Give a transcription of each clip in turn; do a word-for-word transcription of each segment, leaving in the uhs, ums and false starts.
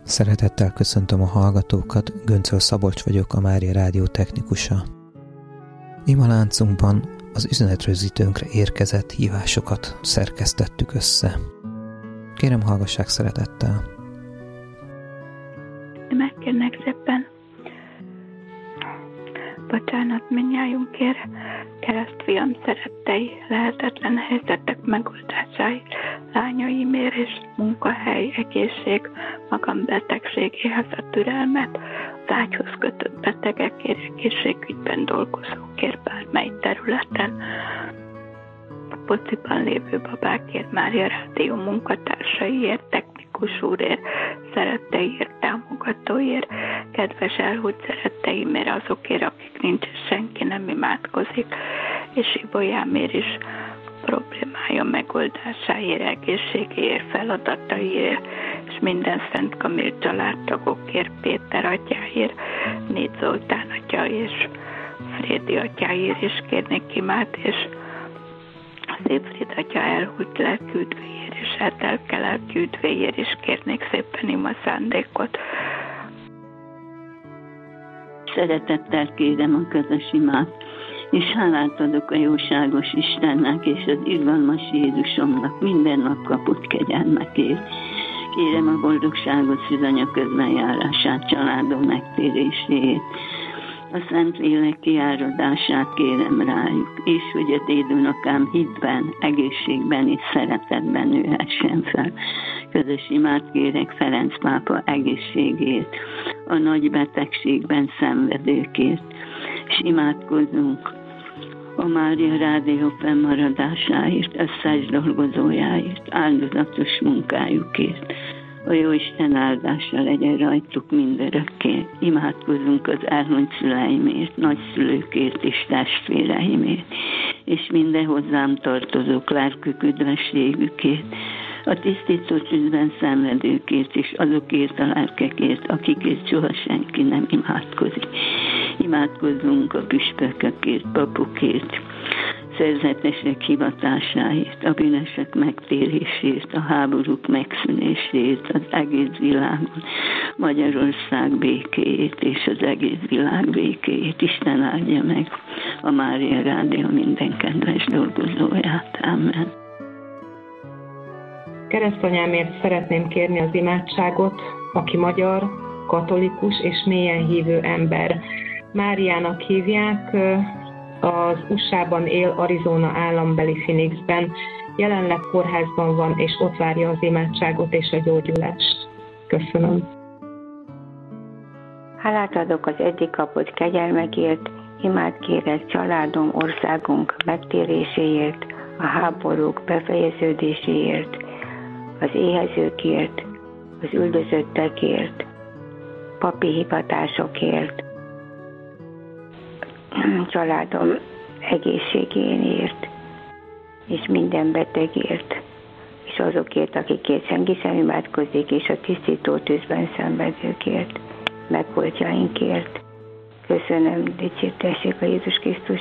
Szeretettel köszöntöm a hallgatókat, Göncöl Szabolcs vagyok, a Mária Rádió technikusa. Imaláncunkban az üzenetrögzítőnkre érkezett hívásokat szerkesztettük össze. Kérem, hallgassák szeretettel. Megkérnek szépen bocsánat mindnyájunkért, keresztfiam szerettei, lehetetlen helyzetek megoldásáért, lányaimért és munkahely, egészség, magánbetegségéhez a türelmet, az ágyhoz kötött betegekért, egészségügyben dolgozókért bármely területen, a pociban lévő babákért, Mária Rádió munkatársaiért, technikus úrért, szeretteiért, támogatóért, kedves elhúgy szeretteimért, azokért, akik nincs, senki nem imádkozik, és Ibolyámért is problémája megoldásáért, egészségéért, feladataiért, és minden Szent Kamil családtagokért, Péter atyáért, Négy Zoltán atya és Frédi atyáért is kérnék imát, és Szépfried atya elhúnyt lelküldvéért és Etelke lelküldvéért is kérnék szépen ima szándékot. Szeretettel kérem a közös imát, és hálát adok a jóságos Istennek és az irgalmas Jézusomnak minden nap kapott kegyelmekért. Kérem a boldogságos szűzanya közben járását, családom megtéréséért. A Szentlélek kiáradását kérem rájuk, és hogy a dédunokám hitben, egészségben és szeretetben nőhessen fel. Közös imát kérek Ferenc pápa egészségért, a nagy betegségben szenvedőkért, és imádkozunk a Mária Rádió fennmaradásáért, összes dolgozójáért, áldozatos munkájukért. A Jóisten áldása legyen rajtuk mindörökké. Imádkozunk az elhunyt szüleimért, nagyszülőkért és testvéreimért, és minden hozzám tartozók lelkük üdvességükért, a tisztító tűzben szenvedőkért és azokért a lelkekért, akikért soha senki nem imádkozik. Imádkozzunk a püspökökért, papokért, szerzetesek hivatásáért, a bűnösök megtérésért, a háborúk megszűnéséért, az egész világon, Magyarország békéjét és az egész világ békéjét. Isten áldja meg a Mária Rádió minden kedves dolgozóját. Amen. Keresztanyámért szeretném kérni az imádságot, aki magyar, katolikus és mélyen hívő ember. Máriának hívják, az u es á-ban él, Arizona állambeli Phoenixben. Jelenleg kórházban van, és ott várja az imádságot és a gyógyulást. Köszönöm. Hálát adok az eddig kapott kegyelmekért, imát kérek családom, országunk megtéréséért, a háborúk befejeződéséért, az éhezőkért, az üldözöttekért, papi hivatásokért, családom egészségéért, és minden betegért, és azokért, akikért senki sem imádkozik, és a tisztító tűzben szenvedőkért, megvoltjainkért. Köszönöm, dicsértessék a Jézus Krisztus.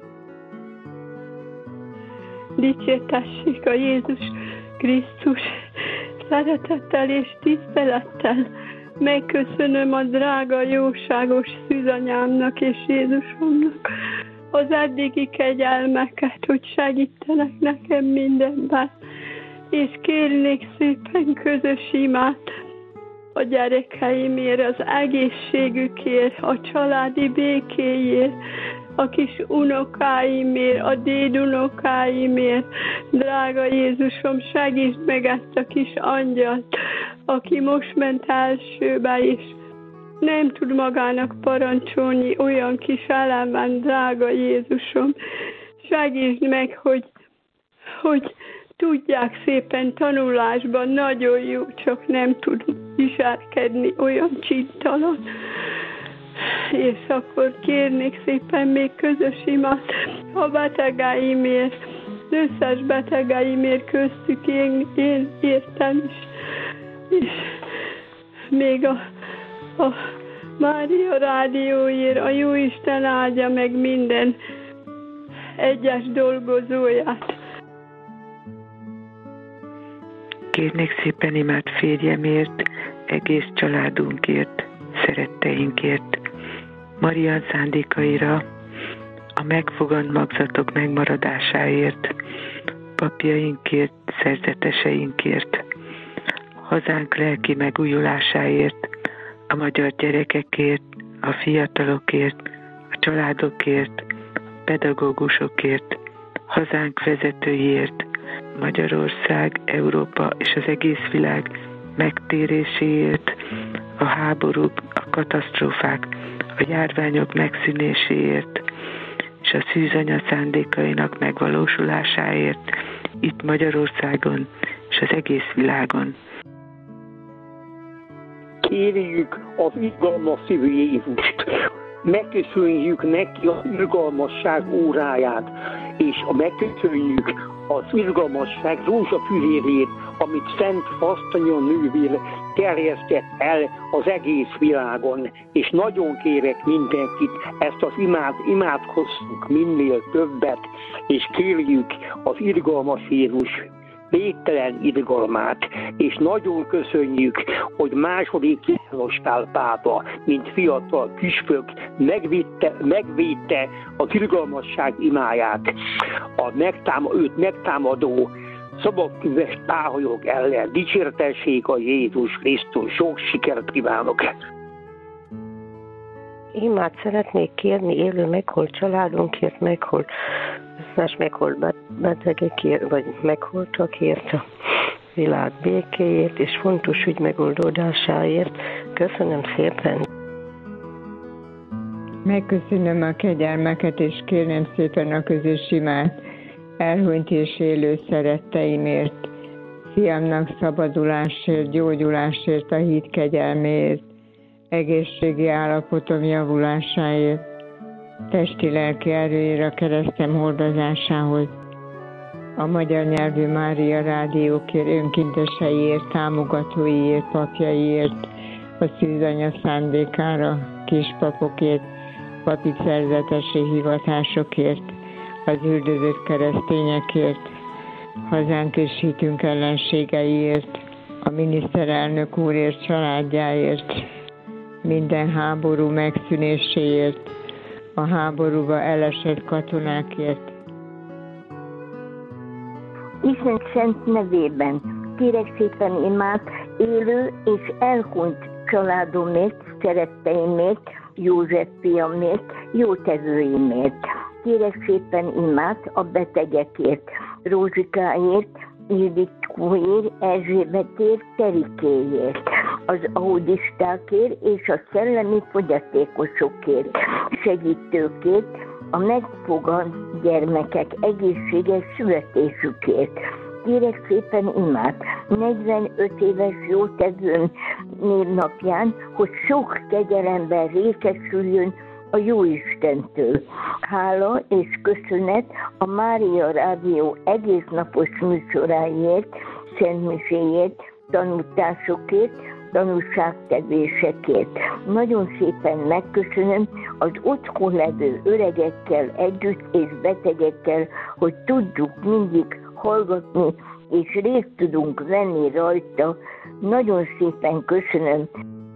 Dicsértessék a Jézus Krisztus. Szeretettel és tisztelettel megköszönöm a drága, jóságos szűzanyámnak és Jézusomnak az eddigi kegyelmeket, hogy segítenek nekem mindenben, és kérnék szépen közös imát a gyerekeimért, az egészségükért, a családi békéért, a kis unokáimért, a dédunokáimért. Drága Jézusom, segítsd meg ezt a kis angyalt, aki most ment elsőbe, és nem tud magának parancsolni olyan kis elemen, drága Jézusom. Segítsd meg, hogy, hogy tudják szépen tanulásban, nagyon jó, csak nem tud viselkedni olyan csintalan. És akkor kérnék szépen még közös imát a betegeimért, az összes betegeimért, köztük én, én értem is. És még a, a Mária Rádióért a Jóisten áldja meg minden egyes dolgozóját. Kérnék szépen imát férjemért, egész családunkért, szeretteinkért, Marián szándékaira, a megfogant magzatok megmaradásáért, papjainkért, szerzeteseinkért, hazánk lelki megújulásáért, a magyar gyerekekért, a fiatalokért, a családokért, a pedagógusokért, hazánk vezetőiért, Magyarország, Európa és az egész világ megtéréséért, a háborúk, a katasztrófák, a járványok megszűnéséért, és a szűzanya szándékainak megvalósulásáért itt Magyarországon és az egész világon. Kérjük az izgalmas szívű Jézust, megköszönjük neki az izgalmasság óráját, és megköszönjük az izgalmasság rózsafürérét, amit Szent Fasztanya nővér terjesztett el az egész világon. És nagyon kérek mindenkit, ezt az imád, imádkozzunk minél többet, és kérjük az irgalmas Jézus végtelen irgalmát, és nagyon köszönjük, hogy második János Pál pápa, mint fiatal püspök megvitte, megvédte az irgalmasság imáját, a megtámad, őt megtámadó szabadtűves páholyok ellen. Dicsértessék a Jézus Krisztus, sok sikert kívánok! Imát szeretnék kérni élő meghalt családunkért, meghalt, más meghalt betegekért, vagy meghaltakért, a világ békéért, és fontos ügy megoldásáért. Köszönöm szépen! Megköszönöm a kegyelmeket, és kérnem szépen a közös imát elhunyt és élő szeretteimért, fiamnak szabadulásért, gyógyulásért, a hit kegyelméért, egészségi állapotom javulásáért, testi-lelki erőért, a keresztem hordozásához, a magyar nyelvű Mária rádiókért, önkénteseiért, támogatóiért, papjaiért, a szűzanya szándékára, kispapokért, papi szerzetesi hivatásokért, az üldözött keresztényekért, hazánk és hitünk ellenségeiért, a miniszterelnök úrért, családjáért, minden háború megszűnéséért, a háborúba elesett katonákért. Isten szent nevében kérek szépen imát élő és elhunyt családomért, szeretteimért, József fiamért, jótevőimért. Kérek szépen imát a betegekért, Rózsikáért, Ildikóért, Erzsébetért, Terikéért, az audistákért és a szellemi fogyatékosokért, segítőkért, a megfogant gyermekek egészséges születésükért. Kérek szépen imát negyvenöt éves jótevőm névnapján, hogy sok kegyelemben részesüljön a Jóistentől. Hála és köszönet a Mária Rádió egésznapos műsoráért, szentmiséért, tanításokért, tanúságtevésekért. Nagyon szépen megköszönöm az otthon levő öregekkel együtt és betegekkel, hogy tudjuk mindig hallgatni, és részt tudunk venni rajta. Nagyon szépen köszönöm.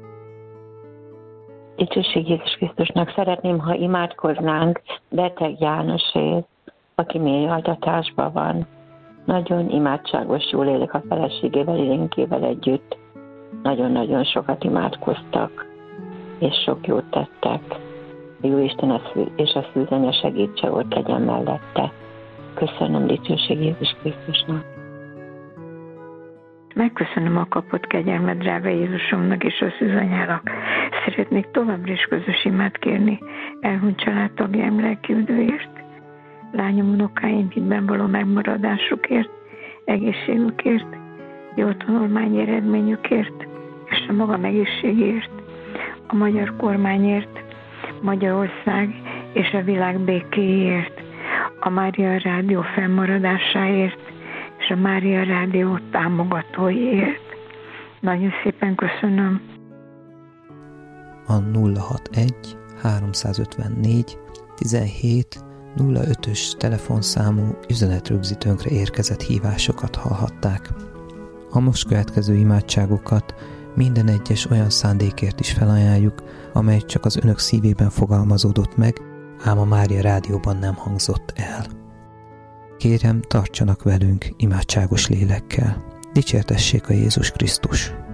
Dicsőség Jézus Krisztusnak, szeretném, ha imádkoznánk Beteg Jánosért, aki mély altatásban van. Nagyon imádságos, jól élik a feleségével, Irénkével együtt. Nagyon-nagyon sokat imádkoztak, és sok jót tettek. A Jóisten és a szűzanya segítse, ott legyen mellette. Köszönöm, dicsőség Jézus Krisztusnak. Megköszönöm a kapott kegyelmet drága Jézusomnak és a szűzanyának. Szeretnék továbbra is közös imát kérni elhunyt családtagjaim lelkiüdőért, lányom, unokáim hitben való megmaradásukért, egészségükért, jó tanulmányi eredményükért, és a magam egészségért, a magyar kormányért, Magyarország és a világ békéért, a Mária Rádió fennmaradásáért, és a Mária Rádió támogatóiért. Nagyon szépen köszönöm. A nulla hatvanegy háromszázötvennégy tizenhét nulla ötös telefonszámú üzenetrögzítőnkre érkezett hívásokat hallhatták. A most következő imádságokat minden egyes olyan szándékért is felajánljuk, amely csak az önök szívében fogalmazódott meg, ám a Mária Rádióban nem hangzott el. Kérem, tartsanak velünk imádságos lélekkel. Dicsértessék a Jézus Krisztus!